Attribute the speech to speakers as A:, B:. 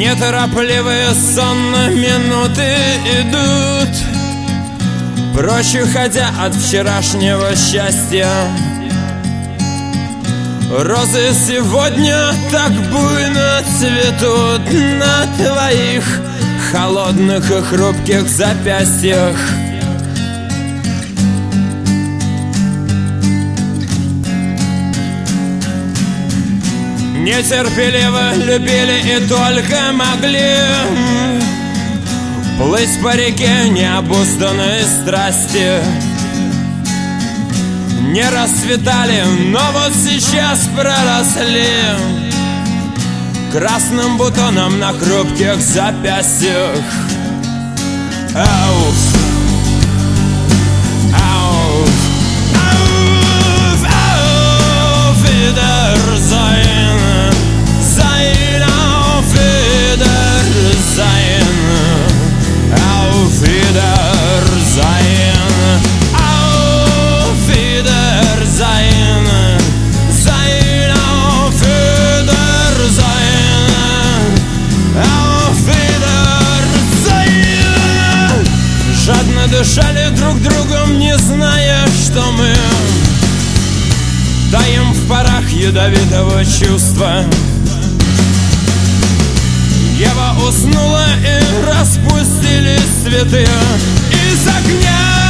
A: Неторопливые сонно минуты идут, прочь уходя от вчерашнего счастья. Розы сегодня так буйно цветут на твоих холодных и хрупких запястьях. Нетерпеливо любили и только могли плыть по реке необузданной страсти. Не расцветали, но вот сейчас проросли красным бутоном на хрупких запястьях. Ауф, ауф, ауф, ауф, Wiedersehen, sein, auf Wiedersehen, auf Wiedersehen, auf Wiedersehen, sein, auf Wiedersehen, auf Wiedersehen. Жадно дышали друг другом, не зная, что мы таим в парах ядовитого чувства. Ева уснула и распустились цветы из огня.